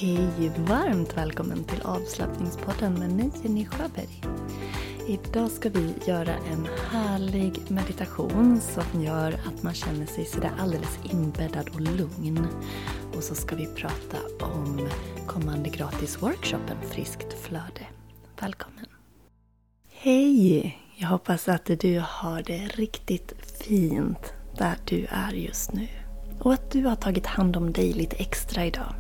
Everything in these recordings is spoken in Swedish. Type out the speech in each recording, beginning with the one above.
Hej, varmt välkommen till avslappningspodden med mig, Jenny Sjöberg. Idag ska vi göra en härlig meditation som gör att man känner sig sådär alldeles inbäddad och lugn. Och så ska vi prata om kommande gratis workshopen Friskt flöde. Välkommen! Hej! Jag hoppas att du har det riktigt fint där du är just nu. Och att du har tagit hand om dig lite extra idag.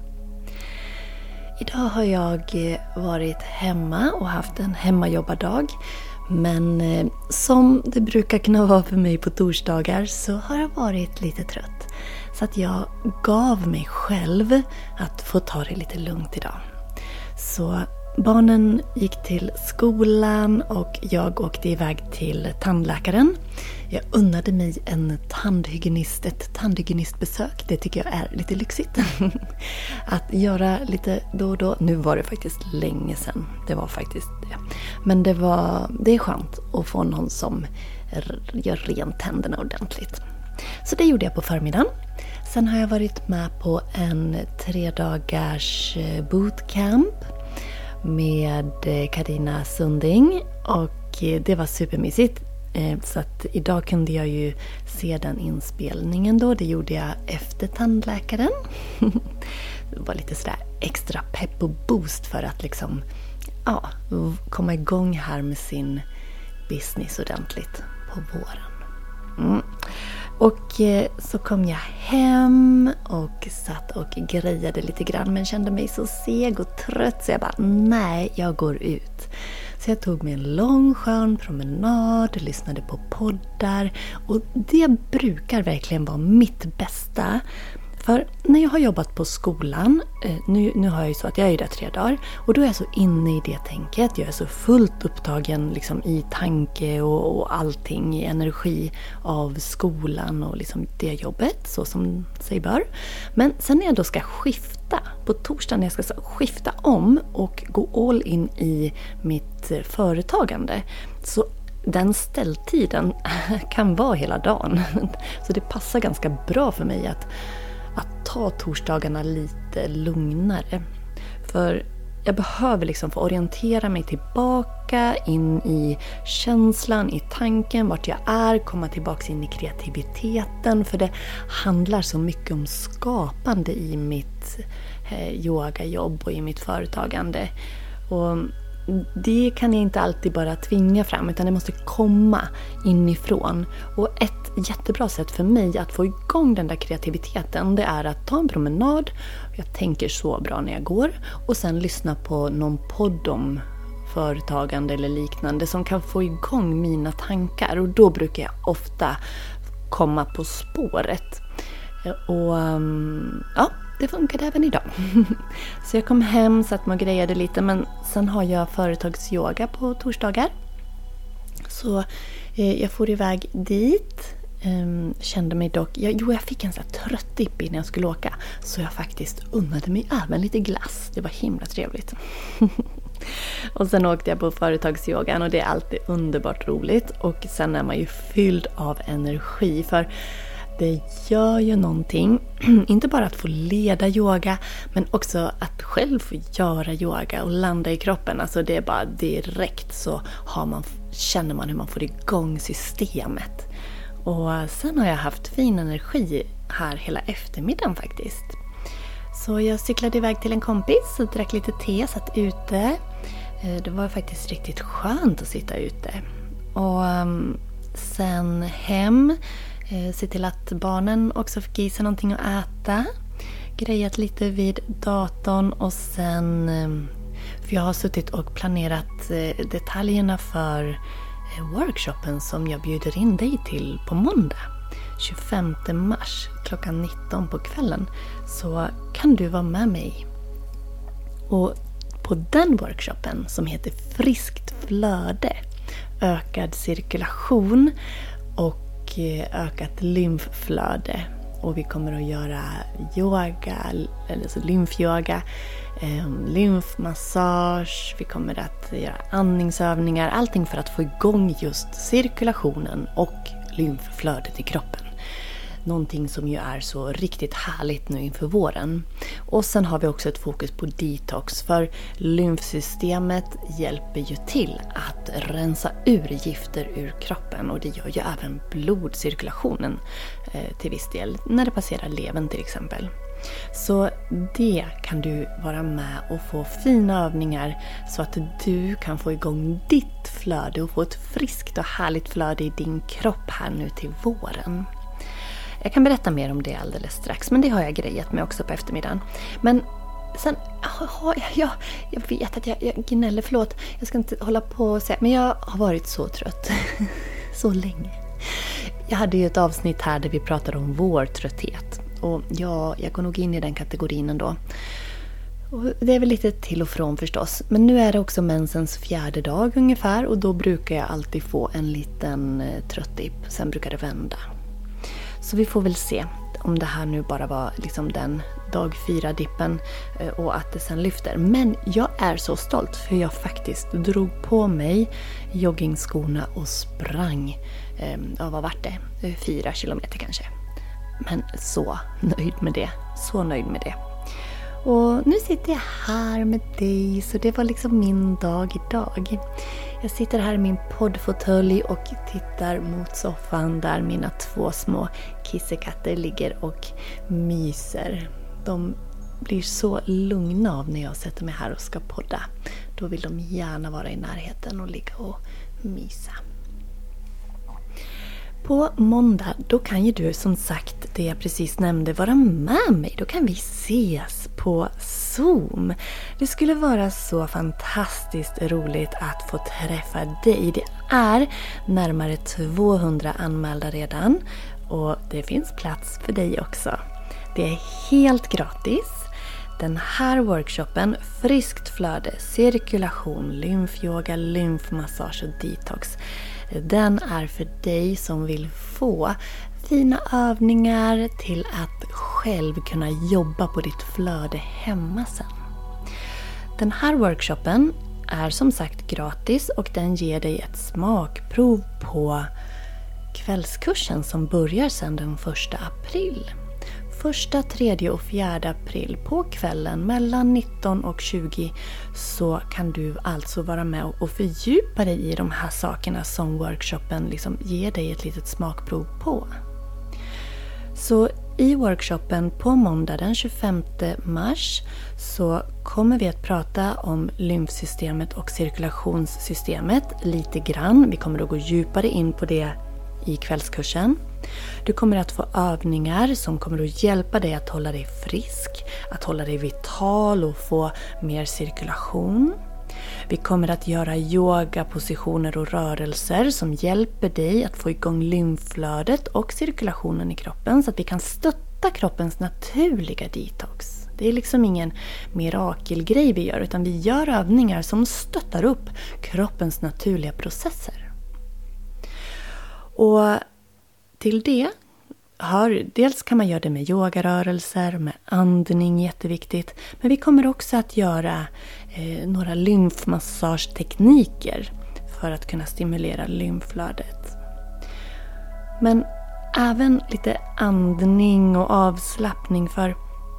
Idag har jag varit hemma och haft en hemmajobbardag. Men som det brukar kunna vara för mig på torsdagar så har jag varit lite trött. Så att jag gav mig själv att få ta det lite lugnt idag. Så barnen gick till skolan och jag åkte iväg till tandläkaren. Jag unnade mig ett tandhygienistbesök. Det tycker jag är lite lyxigt. Att göra lite då och då. Nu var det faktiskt länge sedan. Det var faktiskt det. Men det är skönt att få någon som gör rent tänderna ordentligt. Så det gjorde jag på förmiddagen. Sen har jag varit med på en 3 dagars bootcamp med Carina Sunding och det var supermysigt. Så att idag kunde jag ju se den inspelningen då. Det gjorde jag efter tandläkaren. Det var lite sådär extra pepp och boost för att liksom komma igång här med sin business ordentligt på våren. Och så kom jag hem och satt och grejade lite grann men kände mig så seg och trött så jag bara, nej, jag går ut. Så jag tog mig en lång skön promenad, lyssnade på poddar och det brukar verkligen vara mitt bästa. För när jag har jobbat på skolan, nu har jag ju så att jag är där 3 dagar och då är jag så inne i det tänket. Jag är så fullt upptagen liksom i tanke och allting i energi av skolan och liksom det jobbet så som sig bör. Men sen när jag då ska skifta, på torsdagen när jag ska skifta om och gå all in i mitt företagande så den ställtiden kan vara hela dagen. Så det passar ganska bra för mig att ta torsdagarna lite lugnare. För jag behöver liksom få orientera mig tillbaka in i känslan, i tanken, vart jag är, komma tillbaka in i kreativiteten. För det handlar så mycket om skapande i mitt yogajobb och i mitt företagande. Och det kan jag inte alltid bara tvinga fram utan det måste komma inifrån. Och ett jättebra sätt för mig att få igång den där kreativiteten det är att ta en promenad. Jag tänker så bra när jag går. Och sen lyssna på någon podd om företagande eller liknande som kan få igång mina tankar. Och då brukar jag ofta komma på spåret. Och det funkade även idag. Så jag kom hem, satt mig och grejade lite. Men sen har jag företagsyoga på torsdagar. Så jag får iväg dit. Kände mig dock... Jag fick en så här trött dipp innan jag skulle åka. Så jag faktiskt unnade mig även lite glass. Det var himla trevligt. Och sen åkte jag på företagsyogan. Och det är alltid underbart roligt. Och sen är man ju fylld av energi. För det gör ju någonting, inte bara att få leda yoga men också att själv få göra yoga och landa i kroppen. Alltså det är bara direkt så känner man hur man får igång systemet. Och sen har jag haft fin energi här hela eftermiddagen faktiskt. Så jag cyklade iväg till en kompis och drack lite te, satt ute. Det var faktiskt riktigt skönt att sitta ute. Och sen hem... Se till att barnen också fick i sig någonting att äta. Grejat lite vid datorn och sen... För jag har suttit och planerat detaljerna för workshopen som jag bjuder in dig till på måndag. 25 mars klockan 19 på kvällen. Så kan du vara med mig. Och på den workshopen som heter Friskt flöde. Ökad cirkulation och ökat lymfflöde och vi kommer att göra yoga, eller så lymfyoga, lymfmassage, vi kommer att göra andningsövningar, allting för att få igång just cirkulationen och lymfflödet i kroppen. Någonting som ju är så riktigt härligt nu inför våren. Och sen har vi också ett fokus på detox, för lymfsystemet hjälper ju till att rensa ur gifter ur kroppen, och det gör ju även blodcirkulationen till viss del när det passerar levern till exempel. Så det kan du vara med och få fina övningar så att du kan få igång ditt flöde och få ett friskt och härligt flöde i din kropp här nu till våren. Jag kan berätta mer om det alldeles strax, men det har jag grejat med också på eftermiddagen. Men sen, jag vet att jag gnäller, förlåt, jag ska inte hålla på och säga, men jag har varit så trött så länge. Jag hade ju ett avsnitt här där vi pratade om vårtrötthet. Och ja, jag går nog in i den kategorin ändå. Och det är väl lite till och från förstås. Men nu är det också mensens 4:e dag ungefär. Och då brukar jag alltid få en liten tröttdipp. Sen brukar det vända. Så vi får väl se om det här nu bara var liksom den dag 4-dippen. Och att det sen lyfter. Men jag är så stolt för jag faktiskt drog på mig joggingskorna och sprang. Vad var det? 4 kilometer kanske. Men så nöjd med det. Så nöjd med det. Och nu sitter jag här med dig. Så det var liksom min dag idag. Jag sitter här i min poddfåtölj och tittar mot soffan där mina 2 små kissekatter ligger och myser. De blir så lugna av när jag sätter mig här och ska podda. Då vill de gärna vara i närheten och ligga och mysa. På måndag, då kan ju du som sagt, det jag precis nämnde, vara med mig. Då kan vi ses på Zoom. Det skulle vara så fantastiskt roligt att få träffa dig. Det är närmare 200 anmälda redan och det finns plats för dig också. Det är helt gratis. Den här workshopen, friskt flöde, cirkulation, lymfyoga, lymfmassage och detox, den är för dig som vill få fina övningar till att själv kunna jobba på ditt flöde hemma sen. Den här workshopen är som sagt gratis och den ger dig ett smakprov på kvällskursen som börjar sedan den 1 april. 1, 3 och 4 april på kvällen mellan 19 och 20 så kan du alltså vara med och fördjupa dig i de här sakerna som workshopen liksom ger dig ett litet smakprov på. Så i workshopen på måndag den 25 mars så kommer vi att prata om lymfsystemet och cirkulationssystemet lite grann. Vi kommer att gå djupare in på det i kvällskursen. Du kommer att få övningar som kommer att hjälpa dig att hålla dig frisk, att hålla dig vital och få mer cirkulation. Vi kommer att göra yogapositioner och rörelser som hjälper dig att få igång lymflödet och cirkulationen i kroppen så att vi kan stötta kroppens naturliga detox. Det är liksom ingen mirakelgrej vi gör utan vi gör övningar som stöttar upp kroppens naturliga processer. Och till det dels kan man göra det med yogarörelser, med andning, jätteviktigt. Men vi kommer också att göra några lymfmassagetekniker för att kunna stimulera lymflödet. Men även lite andning och avslappning, för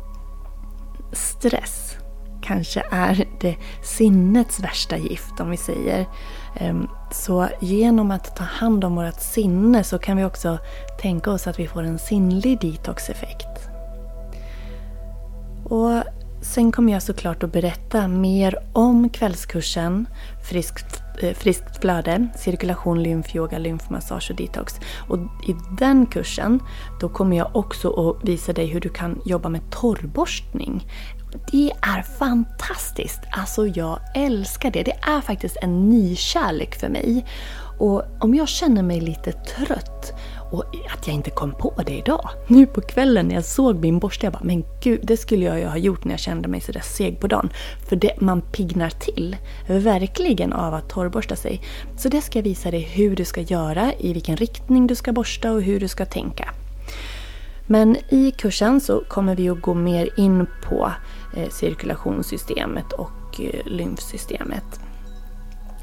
stress kanske är det sinnets värsta gift om vi säger. Så genom att ta hand om vårt sinne så kan vi också tänka oss att vi får en sinnlig detox-effekt. Och sen kommer jag såklart att berätta mer om kvällskursen friskt flöde, cirkulation, lymfyoga, lymfmassage och detox. Och i den kursen då kommer jag också att visa dig hur du kan jobba med torrborstning. Det är fantastiskt. Alltså jag älskar det. Det är faktiskt en ny kärlek för mig. Och om jag känner mig lite trött och att jag inte kom på det idag. Nu på kvällen när jag såg min borste, jag bara, men gud, det skulle jag ju ha gjort när jag kände mig så där seg på dagen. För man piggnar till verkligen av att torrborsta sig. Så det ska jag visa dig hur du ska göra, i vilken riktning du ska borsta och hur du ska tänka. Men i kursen så kommer vi att gå mer in på cirkulationssystemet och lymfsystemet.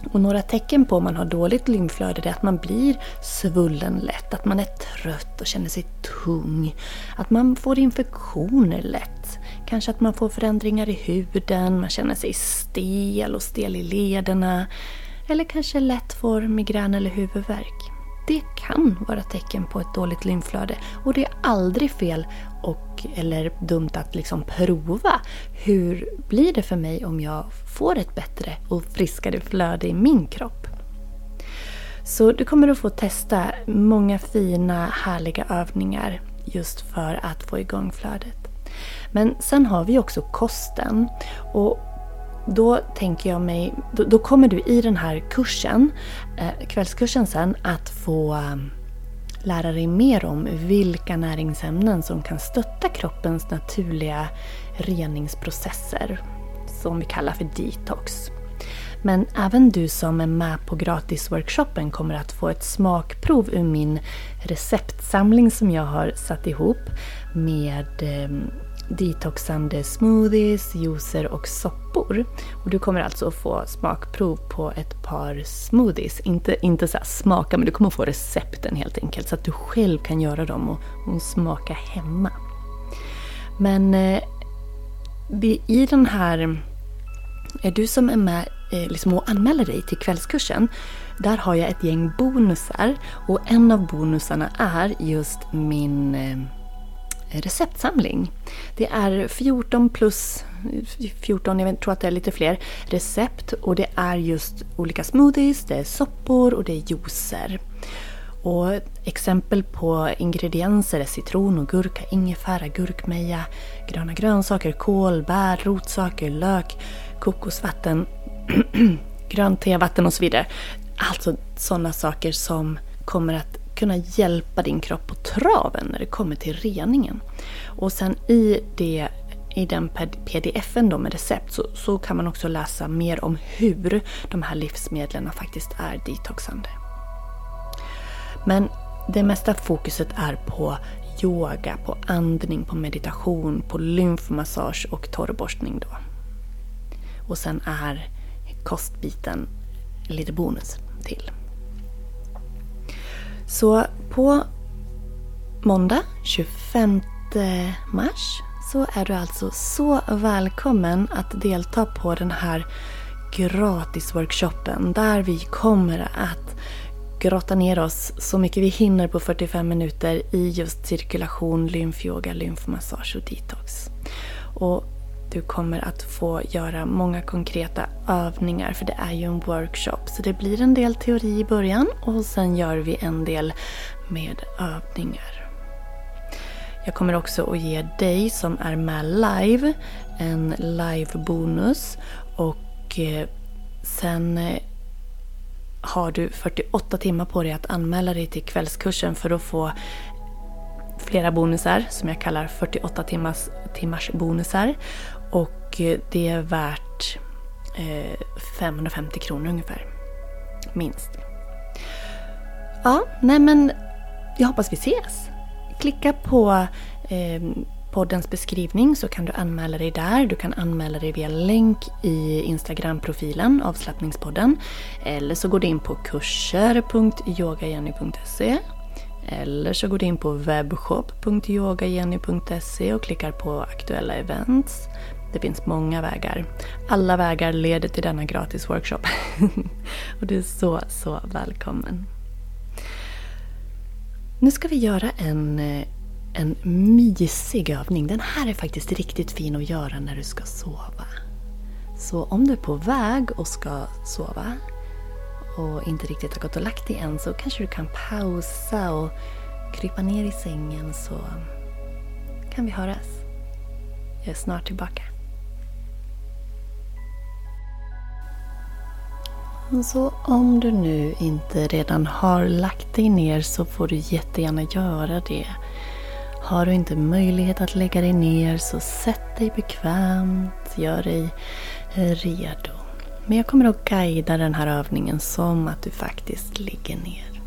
Och några tecken på om man har dåligt lymflöde är att man blir svullen lätt, att man är trött och känner sig tung, att man får infektioner lätt, kanske att man får förändringar i huden, man känner sig stel och stel i lederna, eller kanske lätt får migrän eller huvudvärk. Det kan vara tecken på ett dåligt lymflöde och det är aldrig fel eller dumt att liksom prova. Hur blir det för mig om jag får ett bättre och friskare flöde i min kropp? Så du kommer att få testa många fina, härliga övningar just för att få igång flödet. Men sen har vi också kosten. Och då tänker jag mig, då kommer du i den här kursen, kvällskursen sen, att få lära dig mer om vilka näringsämnen som kan stötta kroppens naturliga reningsprocesser, som vi kallar för detox. Men även du som är med på gratisworkshopen kommer att få ett smakprov ur min receptsamling som jag har satt ihop med detoxande smoothies, juicer och soppor. Och du kommer alltså att få smakprov på ett par smoothies. Inte så här smaka, men du kommer att få recepten helt enkelt så att du själv kan göra dem och smaka hemma. Men i den här, är du som är med liksom och anmäler dig till kvällskursen, där har jag ett gäng bonusar och en av bonusarna är just min receptsamling. Det är 14 plus 14, jag tror att det är lite fler recept, och det är just olika smoothies, det är soppor och det är juicer. Och exempel på ingredienser är citron och gurka, ingefära, gurkmeja, gröna grönsaker, kål, bär, rotsaker, lök, kokosvatten, grönt tevatten och så vidare. Alltså sådana saker som kommer att kunna hjälpa din kropp på traven när det kommer till reningen. Och sen i den pdf-en då med recept så kan man också läsa mer om hur de här livsmedlen faktiskt är detoxande. Men det mesta fokuset är på yoga, på andning, på meditation, på lymfmassage och torrborstning då. Och sen är kostbiten lite bonus till. Så på måndag 25 mars så är du alltså så välkommen att delta på den här gratisworkshopen där vi kommer att grotta ner oss så mycket vi hinner på 45 minuter i just cirkulation, lymfyoga, lymfmassage och detox. Och du kommer att få göra många konkreta övningar, för det är ju en workshop. Så det blir en del teori i början och sen gör vi en del med övningar. Jag kommer också att ge dig som är med live en live-bonus, och sen har du 48 timmar på dig att anmäla dig till kvällskursen för att få flera bonusar som jag kallar 48 timmars bonusar. Och det är värt 550 kronor ungefär. Minst. Ja, nej men jag hoppas vi ses. Klicka på poddens beskrivning så kan du anmäla dig där. Du kan anmäla dig via länk i Instagram-profilen Avslappningspodden. Eller så går du in på kurser.yogajenny.se. Eller så går du in på webbshop.yogajenny.se och klickar på aktuella events. Det finns många vägar. Alla vägar leder till denna gratis workshop. Och du är så välkommen. Nu ska vi göra en mysig övning. Den här är faktiskt riktigt fin att göra när du ska sova. Så om du är på väg och ska sova och inte riktigt har gått och lagt dig än, så kanske du kan pausa och krypa ner i sängen, så kan vi höras. Jag är snart tillbaka. Så om du nu inte redan har lagt dig ner så får du jättegärna göra det. Har du inte möjlighet att lägga dig ner så sätt dig bekvämt, gör dig redo. Men jag kommer att guida den här övningen som att du faktiskt ligger ner.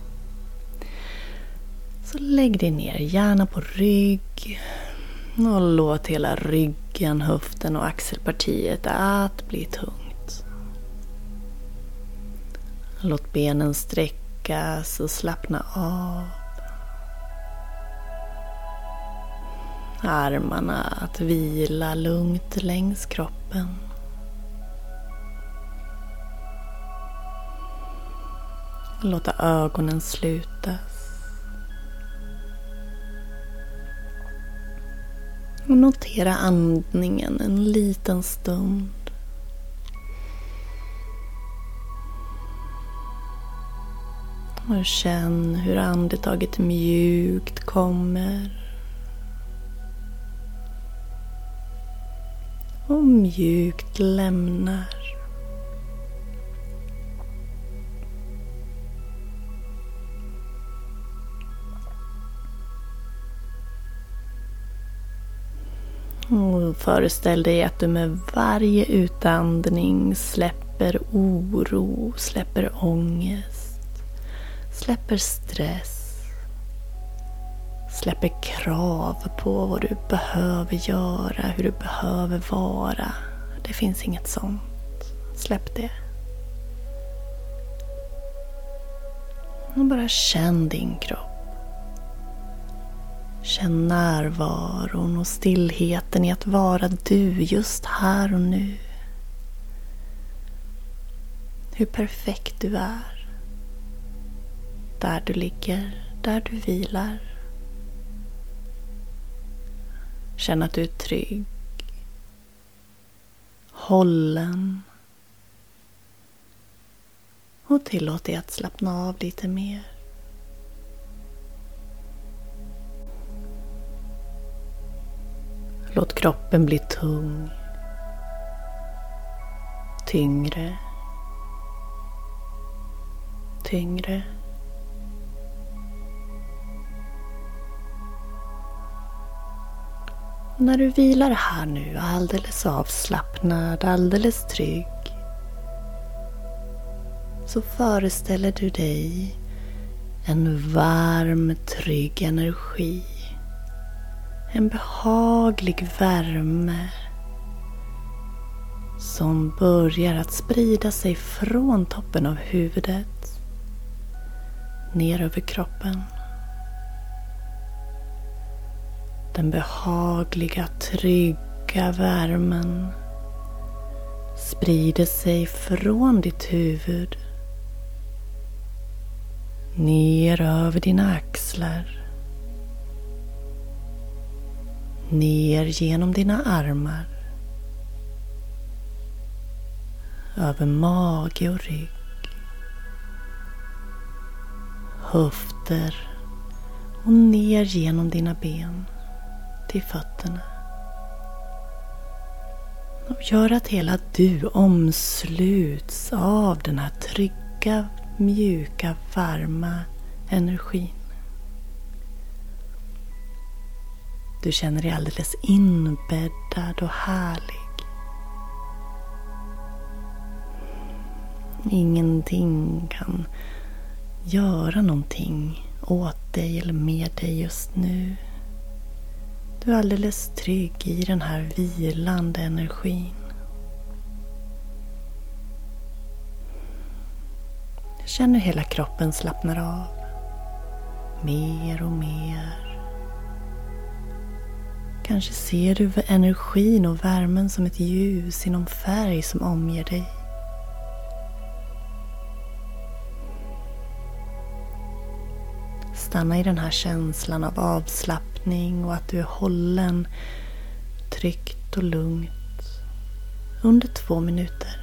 Så lägg dig ner, gärna på rygg. Och låt hela ryggen, höften och axelpartiet att bli tungt. Låt benen sträckas och slappna av. Armarna att vila lugnt längs kroppen. Låta ögonen slutas. Och notera andningen en liten stund. Och känn hur andetaget mjukt kommer. Och mjukt lämnar. Och föreställ dig att du med varje utandning släpper oro, släpper ångest, släpper stress, släpper krav på vad du behöver göra, hur du behöver vara. Det finns inget sånt. Släpp det. Och bara känn din kropp. Känn närvaron och stillheten i att vara du just här och nu. Hur perfekt du är. Där du ligger, där du vilar. Känn att du är trygg. Hållen. Och tillåt dig att slappna av lite mer. Låt kroppen bli tung. Tyngre. Tyngre. Och när du vilar här nu, alldeles avslappnad, alldeles trygg, så föreställer du dig en varm, trygg energi. En behaglig värme som börjar att sprida sig från toppen av huvudet ner över kroppen. Den behagliga, trygga värmen sprider sig från ditt huvud ner över dina axlar. Ner genom dina armar. Över mage och rygg. Höfter. Och ner genom dina ben. Till fötterna. Och gör att hela du omsluts av den här trygga, mjuka, varma energin. Du känner dig alldeles inbäddad och härlig. Ingenting kan göra någonting åt dig eller med dig just nu. Du är alldeles trygg i den här vilande energin. Känn hur hela kroppen slappnar av. Mer och mer. Kanske ser du energin och värmen som ett ljus i någon färg som omger dig. Stanna i den här känslan av avslappning och att du är hållen, tryggt och lugnt under 2 minuter.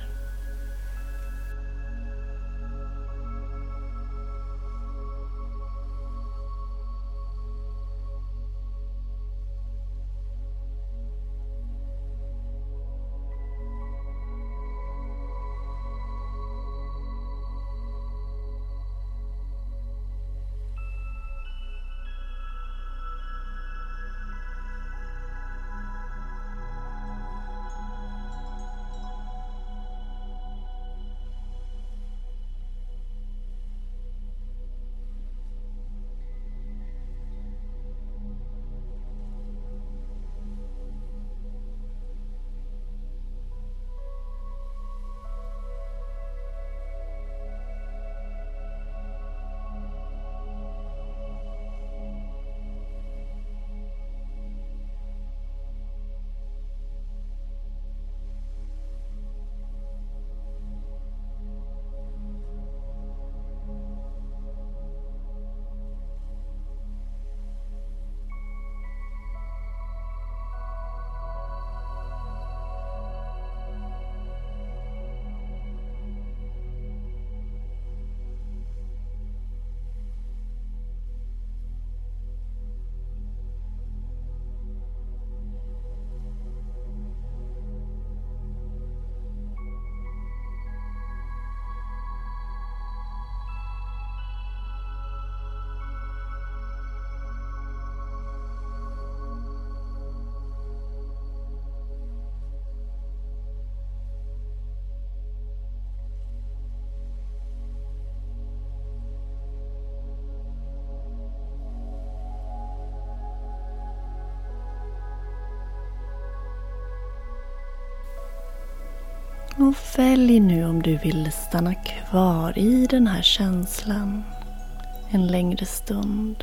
Och välj nu om du vill stanna kvar i den här känslan en längre stund.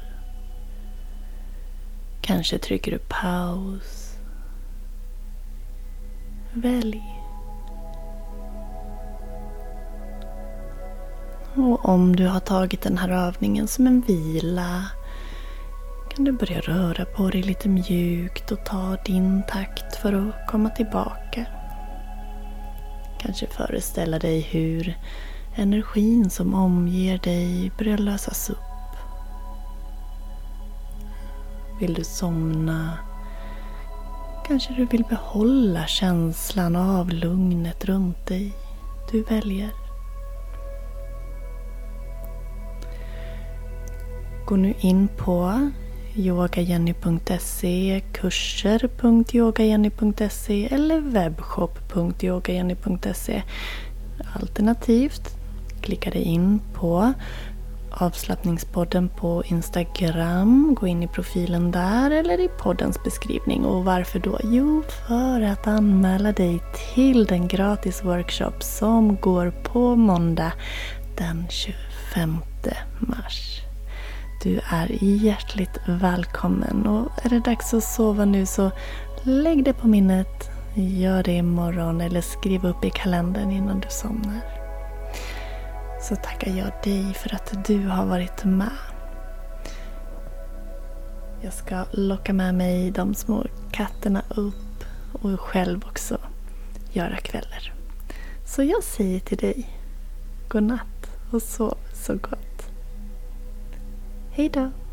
Kanske trycker du paus. Välj. Och om du har tagit den här övningen som en vila kan du börja röra på dig lite mjukt och ta din takt för att komma tillbaka. Kanske föreställa dig hur energin som omger dig börjar lösas upp. Vill du somna? Kanske du vill behålla känslan av lugnet runt dig. Du väljer. Gå nu in på yogajenny.se, kurser.yogajenny.se eller webbshop.yogajenny.se. Alternativt klicka dig in på avslappningspodden på Instagram. Gå in i profilen där eller i poddens beskrivning. Och varför då? Jo, för att anmäla dig till den gratis workshop som går på måndag den 25 mars. Du är hjärtligt välkommen och är det dags att sova nu så lägg det på minnet, gör det imorgon eller skriv upp i kalendern innan du somnar. Så tackar jag dig för att du har varit med. Jag ska locka med mig de små katterna upp och själv också göra kvällar. Så jag säger till dig, god natt och sov så gott. Hej då!